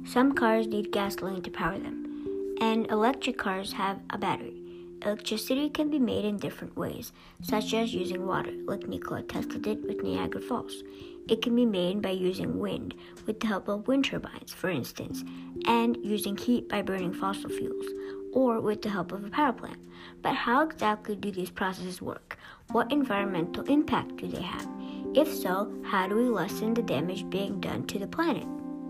Some cars need gasoline to power them, and electric cars have a battery. Electricity can be made in different ways, such as using water, like Nikola Tesla did with Niagara Falls. It can be made by using wind, with the help of wind turbines, for instance, and using heat by burning fossil fuels, or with the help of a power plant. But how exactly do these processes work? What environmental impact do they have? If so, how do we lessen the damage being done to the planet?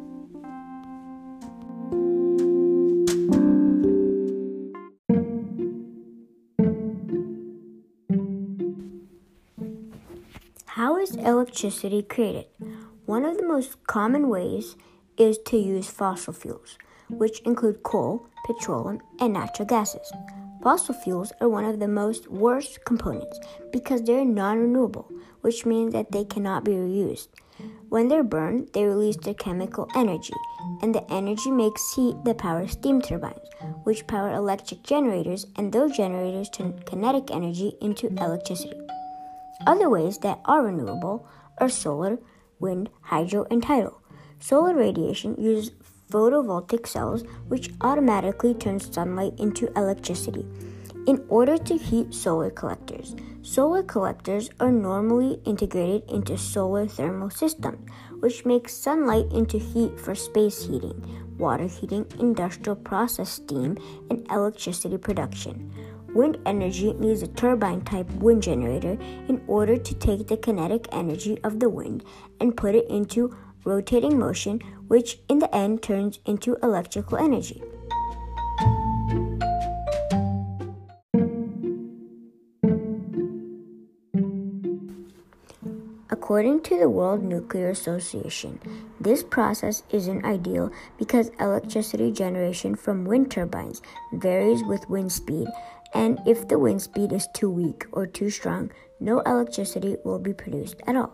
How is electricity created? One of the most common ways is to use fossil fuels, which include coal, petroleum, and natural gases. Fossil fuels are one of the most worst components because they're non-renewable, which means that they cannot be reused. When they're burned, they release their chemical energy, and the energy makes heat that powers steam turbines, which power electric generators, and those generators turn kinetic energy into electricity. Other ways that are renewable are solar, wind, hydro, and tidal. Solar radiation uses photovoltaic cells, which automatically turn sunlight into electricity in order to heat solar collectors. Solar collectors are normally integrated into solar thermal systems, which makes sunlight into heat for space heating, water heating, industrial process steam, and electricity production. Wind energy needs a turbine-type wind generator in order to take the kinetic energy of the wind and put it into rotating motion, which in the end turns into electrical energy. According to the World Nuclear Association, this process isn't ideal because electricity generation from wind turbines varies with wind speed, and if the wind speed is too weak or too strong, no electricity will be produced at all.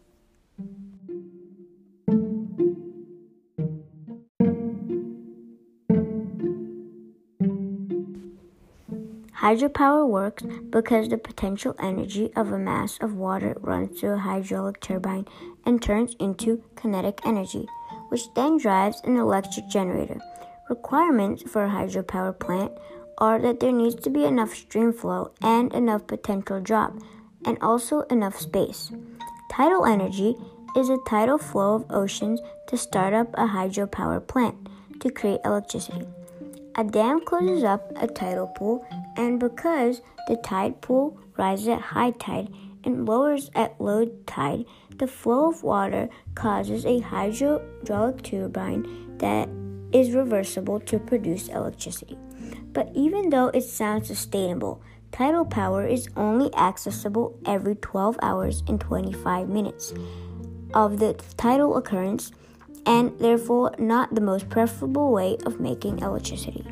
Hydropower works because the potential energy of a mass of water runs through a hydraulic turbine and turns into kinetic energy, which then drives an electric generator. Requirements for a hydropower plant are that there needs to be enough stream flow and enough potential drop, and also enough space. Tidal energy is a tidal flow of oceans to start up a hydropower plant to create electricity. A dam closes up a tidal pool, and because the tide pool rises at high tide and lowers at low tide, the flow of water causes a hydraulic turbine that is reversible to produce electricity. But even though it sounds sustainable, tidal power is only accessible every 12 hours and 25 minutes of the tidal occurrence, and therefore not the most preferable way of making electricity.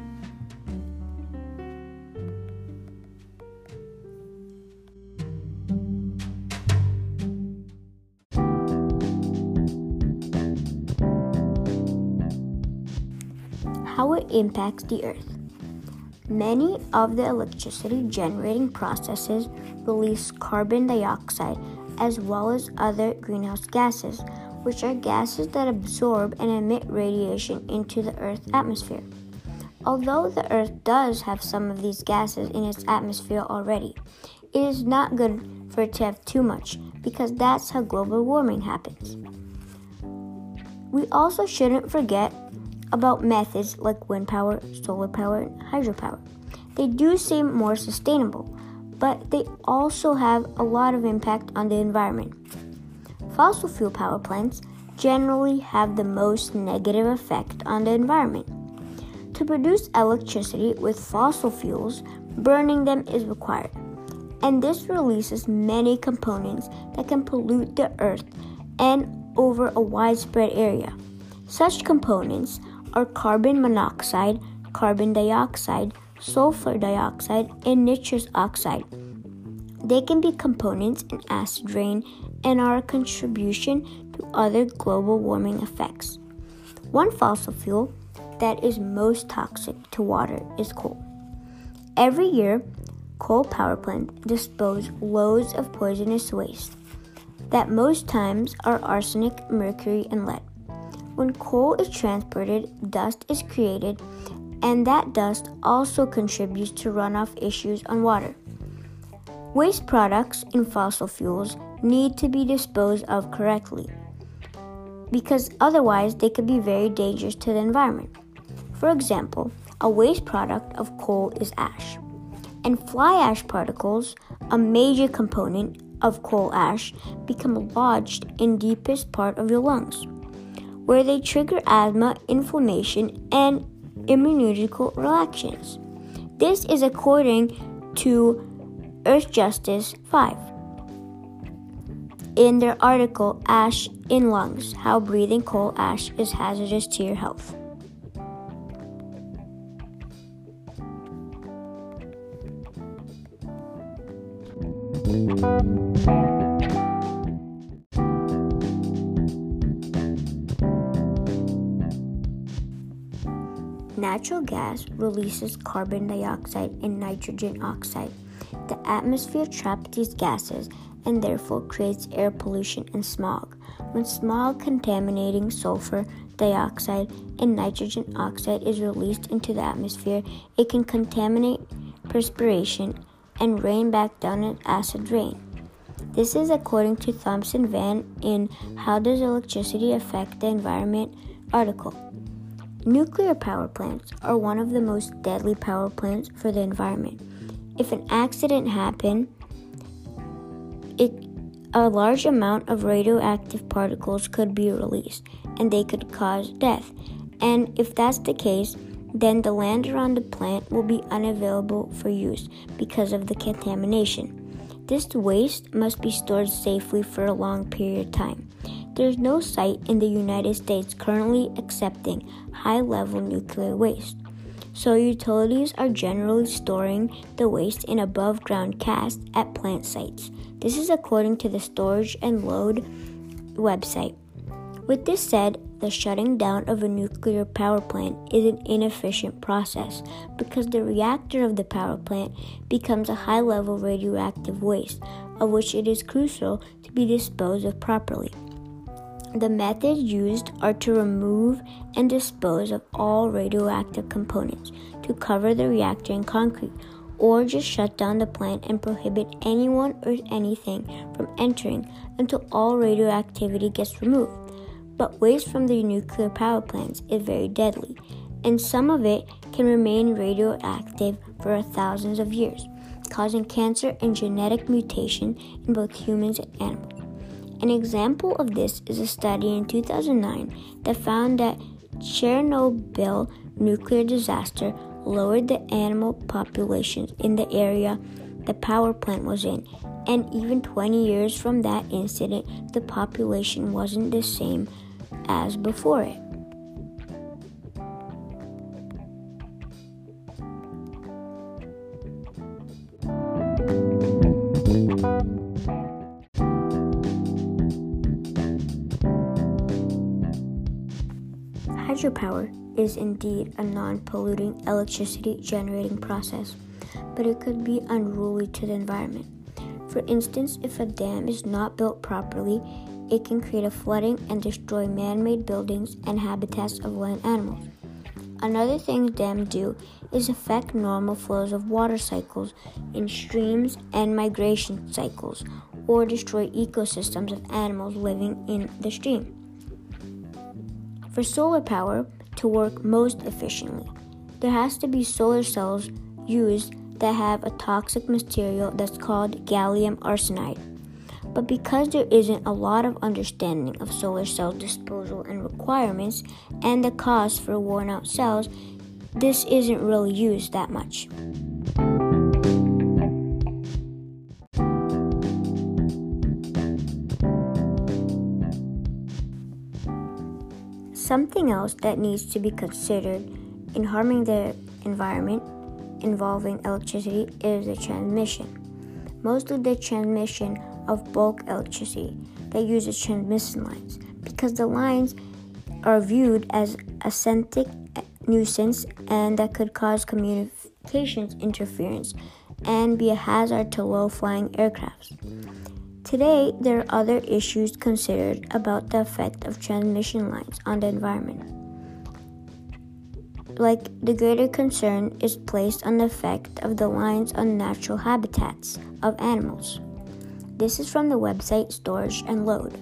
How it impacts the earth. Many of the electricity generating processes release carbon dioxide as well as other greenhouse gases, which are gases that absorb and emit radiation into the Earth's atmosphere. Although the Earth does have some of these gases in its atmosphere already, it is not good for it to have too much because that's how global warming happens. We also shouldn't forget about methods like wind power, solar power, and hydropower. They do seem more sustainable, but they also have a lot of impact on the environment. Fossil fuel power plants generally have the most negative effect on the environment. To produce electricity with fossil fuels, burning them is required, and this releases many components that can pollute the earth and over a widespread area. Such components are carbon monoxide, carbon dioxide, sulfur dioxide, and nitrous oxide. They can be components in acid rain and are a contribution to other global warming effects. One fossil fuel that is most toxic to water is coal. Every year, coal power plants dispose loads of poisonous waste that most times are arsenic, mercury, and lead. When coal is transported, dust is created, and that dust also contributes to runoff issues on water. Waste products in fossil fuels need to be disposed of correctly, because otherwise they could be very dangerous to the environment. For example, a waste product of coal is ash, and fly ash particles, a major component of coal ash, become lodged in deepest part of your lungs, where they trigger asthma, inflammation, and immunological reactions. This is according to Earthjustice 5 in their article Ash in Lungs: How Breathing Coal Ash is Hazardous to Your Health. Natural gas releases carbon dioxide and nitrogen oxide. The atmosphere traps these gases and therefore creates air pollution and smog. When smog contaminating sulfur dioxide and nitrogen oxide is released into the atmosphere, it can contaminate perspiration and rain back down as acid rain. This is according to Thompson Van in How Does Electricity Affect the Environment article. Nuclear power plants are one of the most deadly power plants for the environment. If an accident happened, a large amount of radioactive particles could be released, and they could cause death. And if that's the case, then the land around the plant will be unavailable for use because of the contamination. This waste must be stored safely for a long period of time. There is no site in the United States currently accepting high-level nuclear waste, so utilities are generally storing the waste in above-ground casks at plant sites. This is according to the Storage and Load website. With this said, the shutting down of a nuclear power plant is an inefficient process because the reactor of the power plant becomes a high-level radioactive waste, of which it is crucial to be disposed of properly. The methods used are to remove and dispose of all radioactive components, to cover the reactor in concrete, or just shut down the plant and prohibit anyone or anything from entering until all radioactivity gets removed. But waste from the nuclear power plants is very deadly, and some of it can remain radioactive for thousands of years, causing cancer and genetic mutation in both humans and animals. An example of this is a study in 2009 that found that Chernobyl nuclear disaster lowered the animal populations in the area the power plant was in, and even 20 years from that incident, the population wasn't the same as before it. Hydropower is indeed a non-polluting electricity generating process, but it could be unruly to the environment. For instance, if a dam is not built properly, it can create a flooding and destroy man-made buildings and habitats of land animals. Another thing dams do is affect normal flows of water cycles in streams and migration cycles, or destroy ecosystems of animals living in the stream. For solar power to work most efficiently, there has to be solar cells used that have a toxic material that's called gallium arsenide. But because there isn't a lot of understanding of solar cell disposal and requirements and the cost for worn-out cells, this isn't really used that much. Something else that needs to be considered in harming the environment involving electricity is the transmission. Mostly the transmission of bulk electricity that uses transmission lines, because the lines are viewed as a scented nuisance and that could cause communications interference and be a hazard to low-flying aircrafts. Today, there are other issues considered about the effect of transmission lines on the environment. Like, the greater concern is placed on the effect of the lines on natural habitats of animals. This is from the website Storage and Load.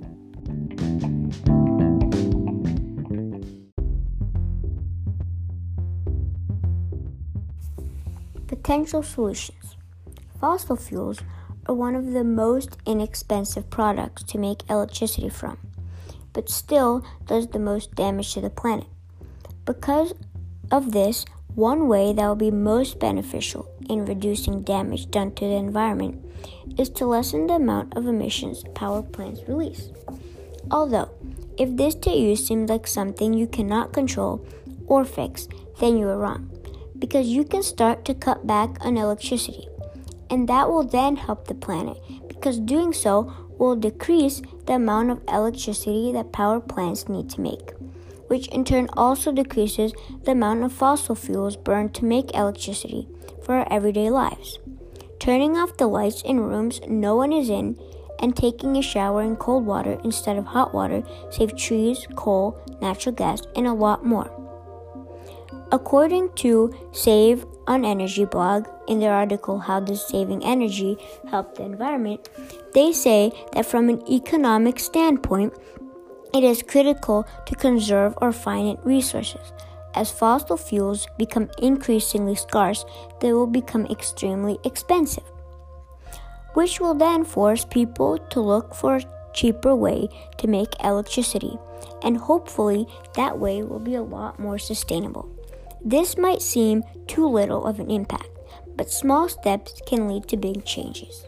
Potential solutions. Fossil fuels are one of the most inexpensive products to make electricity from, but still does the most damage to the planet. Because of this, one way that will be most beneficial in reducing damage done to the environment is to lessen the amount of emissions power plants release. Although, if this to you seems like something you cannot control or fix, then you are wrong, because you can start to cut back on electricity, and that will then help the planet, because doing so will decrease the amount of electricity that power plants need to make, which in turn also decreases the amount of fossil fuels burned to make electricity for our everyday lives. Turning off the lights in rooms no one is in and taking a shower in cold water instead of hot water save trees, coal, natural gas, and a lot more. According to Save on Energy blog, in their article How Does Saving Energy Help the Environment, they say that from an economic standpoint, it is critical to conserve our finite resources. As fossil fuels become increasingly scarce, they will become extremely expensive, which will then force people to look for a cheaper way to make electricity, and hopefully that way will be a lot more sustainable. This might seem too little of an impact, but small steps can lead to big changes.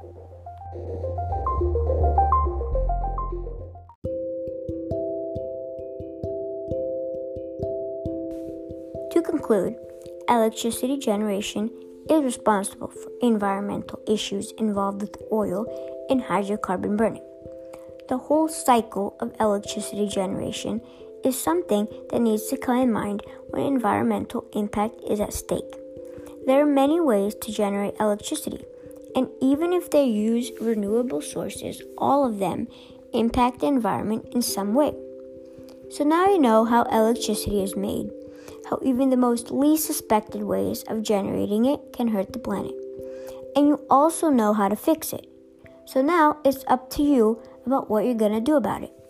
To conclude, electricity generation is responsible for environmental issues involved with oil and hydrocarbon burning. The whole cycle of electricity generation is something that needs to come in mind when environmental impact is at stake. There are many ways to generate electricity, and even if they use renewable sources, all of them impact the environment in some way. So now you know how electricity is made, how even the most least suspected ways of generating it can hurt the planet. And you also know how to fix it. So now it's up to you about what you're going to do about it.